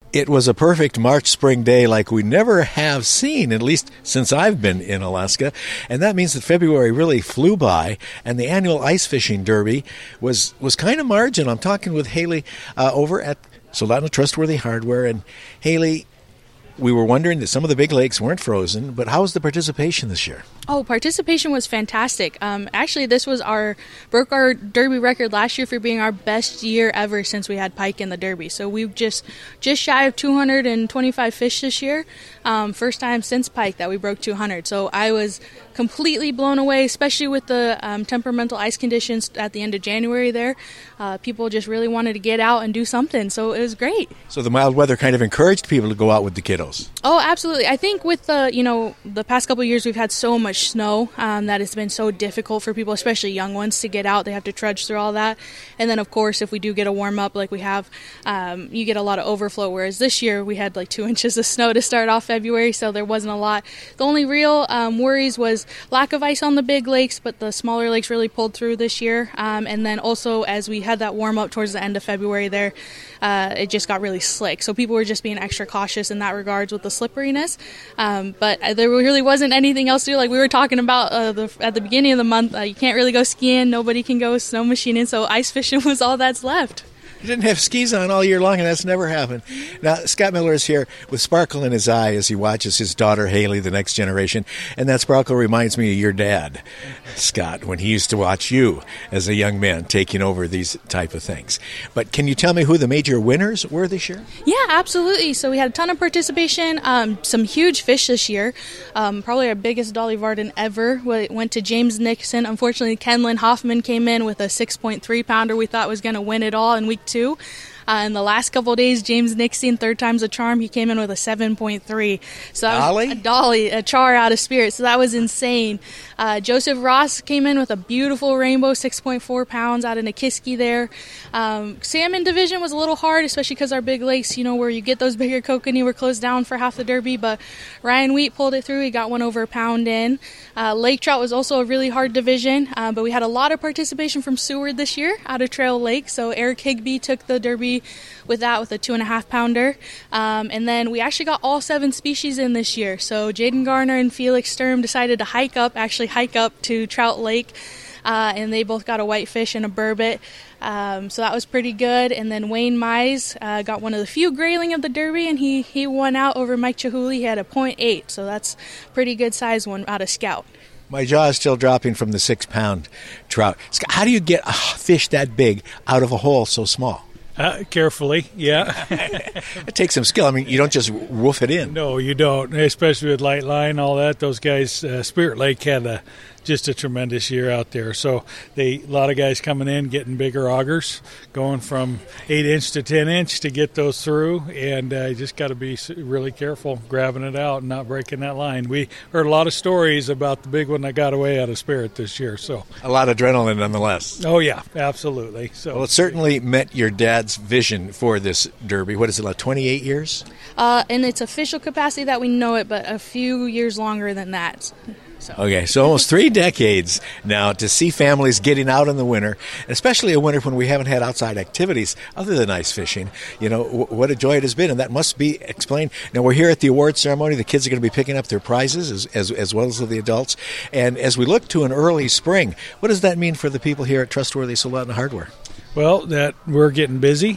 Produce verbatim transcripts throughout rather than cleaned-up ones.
It was a perfect March spring day like we never have seen, at least since I've been in Alaska. And that means that February really flew by, and the annual ice fishing derby was, was kind of margin. I'm talking with Haley uh, over at Soldotna Trustworthy Hardware. And Haley, we were wondering that some of the big lakes weren't frozen, but how was the participation this year? Oh, participation was fantastic. Um, actually, this was our broke our Derby record last year for being our best year ever since we had pike in the Derby. So we've just just shy of two hundred twenty-five fish this year. Um, first time since pike that we broke two hundred. So I was completely blown away, especially with the um, temperamental ice conditions at the end of January there. Uh, people just really wanted to get out and do something, so it was great. So the mild weather kind of encouraged people to go out with the kiddos. Oh, absolutely. I think with the, you know, the past couple of years we've had so much snow um, that it's been so difficult for people, especially young ones, to get out. They have to trudge through all that. And then, of course, if we do get a warm up like we have, um, you get a lot of overflow, whereas this year we had like two inches of snow to start off February, so there wasn't a lot. The only real um, worries was lack of ice on the big lakes, but the smaller lakes really pulled through this year. Um, and then also, as we had that warm up towards the end of February there, uh, it just got really slick. So people were just being extra cautious in that regards with the slipperiness. Um, but there really wasn't anything else to do. Like we were talking about uh, the, at the beginning of the month, uh, you can't really go skiing, nobody can go snow machining, so ice fishing was all that's left. You didn't have skis on all year long, and that's never happened. Now, Scott Miller is here with sparkle in his eye as he watches his daughter, Haley, the next generation. And that sparkle reminds me of your dad, Scott, when he used to watch you as a young man taking over these type of things. But can you tell me who the major winners were this year? Yeah, absolutely. So we had a ton of participation, um, some huge fish this year. Um, probably our biggest Dolly Varden ever went to James Nixon. Unfortunately, Kenlyn Hoffman came in with a six point three pounder we thought was going to win it all in week two. Uh, in the last couple of days, James Nixon, third time's a charm, he came in with a seven point three. So that Dolly? Was a Dolly, a char out of spirit. So that was insane. Uh, Joseph Ross came in with a beautiful rainbow, six point four pounds out of Nikiski there. Um, salmon division was a little hard, especially because our big lakes, you know, where you get those bigger kokanee were closed down for half the Derby. But Ryan Wheat pulled it through. He got one over a pound in. Uh, lake trout was also a really hard division, uh, but we had a lot of participation from Seward this year out of Trail Lake. So Eric Higby took the Derby with that with a two and a half pounder. Um, and then we actually got all seven species in this year. So Jaden Garner and Felix Sturm decided to hike up, actually hike up to Trout Lake. Uh, and they both got a whitefish and a burbot. Um, so that was pretty good. And then Wayne Mize uh, got one of the few grayling of the Derby, and he, he won out over Mike Chihuly. He had a point eight, so that's a pretty good size one out of Scout. My jaw is still dropping from the six-pound trout. Scott, how do you get a fish that big out of a hole so small? Uh, carefully, yeah. It takes some skill. I mean, you don't just woof it in. No, you don't, especially with light line, all that. Those guys, uh, Spirit Lake had a, just a tremendous year out there. So they a lot of guys coming in, getting bigger augers, going from eight inch to ten inch to get those through, and uh, you just got to be really careful grabbing it out and not breaking that line. We heard a lot of stories about the big one that got away out of Spirit this year. So a lot of adrenaline nonetheless. Oh, yeah, absolutely. So well, it certainly met your dad's vision for this Derby. What is it, like twenty-eight years? Uh, in its official capacity that we know it, but a few years longer than that. So. Okay, so almost three decades now to see families getting out in the winter, especially a winter when we haven't had outside activities other than ice fishing. You know, w- what a joy it has been, and that must be explained. Now, we're here at the award ceremony. The kids are going to be picking up their prizes as, as, as well as the adults. And as we look to an early spring, what does that mean for the people here at Trustworthy Soldotna Hardware? Well, that we're getting busy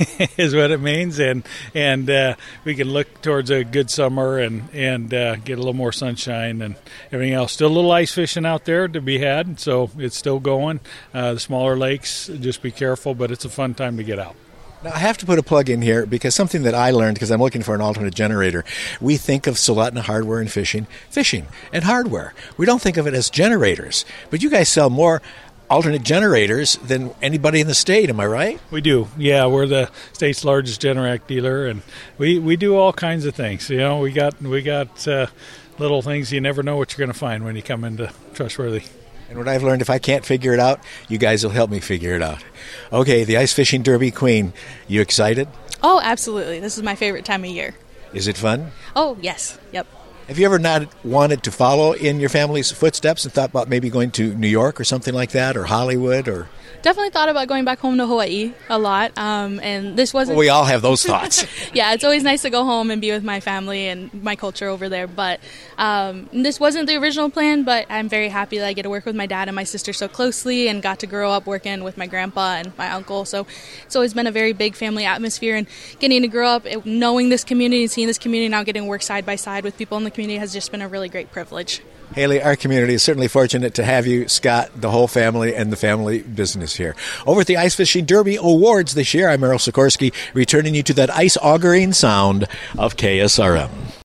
is what it means, and and uh, we can look towards a good summer and and uh, get a little more sunshine and everything else. Still a little ice fishing out there to be had, so it's still going. Uh, the smaller lakes, just be careful, but it's a fun time to get out. Now, I have to put a plug in here because something that I learned because I'm looking for an alternate generator. We think of Soldotna Hardware and fishing, fishing and hardware. We don't think of it as generators, but you guys sell more alternate generators than anybody in the state, am I right? We do, yeah. We're the state's largest Generac dealer, and we, we do all kinds of things. You know, we got we got uh, little things you never know what you're going to find when you come into Trustworthy. And what I've learned, if I can't figure it out, you guys will help me figure it out. Okay, the Ice Fishing Derby Queen, you excited? Oh, absolutely. This is my favorite time of year. Is it fun? Oh, yes. Yep. Have you ever not wanted to follow in your family's footsteps and thought about maybe going to New York or something like that, or Hollywood, or? Definitely thought about going back home to Hawaii a lot, um, and this wasn't... Well, we all have those thoughts. Yeah, it's always nice to go home and be with my family and my culture over there, but um, this wasn't the original plan, but I'm very happy that I get to work with my dad and my sister so closely and got to grow up working with my grandpa and my uncle, so it's always been a very big family atmosphere, and getting to grow up knowing this community and seeing this community now getting to work side by side with people in the community has just been a really great privilege. Haley, our community is certainly fortunate to have you, Scott, the whole family, and the family business here. Over at the Ice Fishing Derby Awards this year, I'm Errol Sikorsky, returning you to that ice augering sound of K S R M.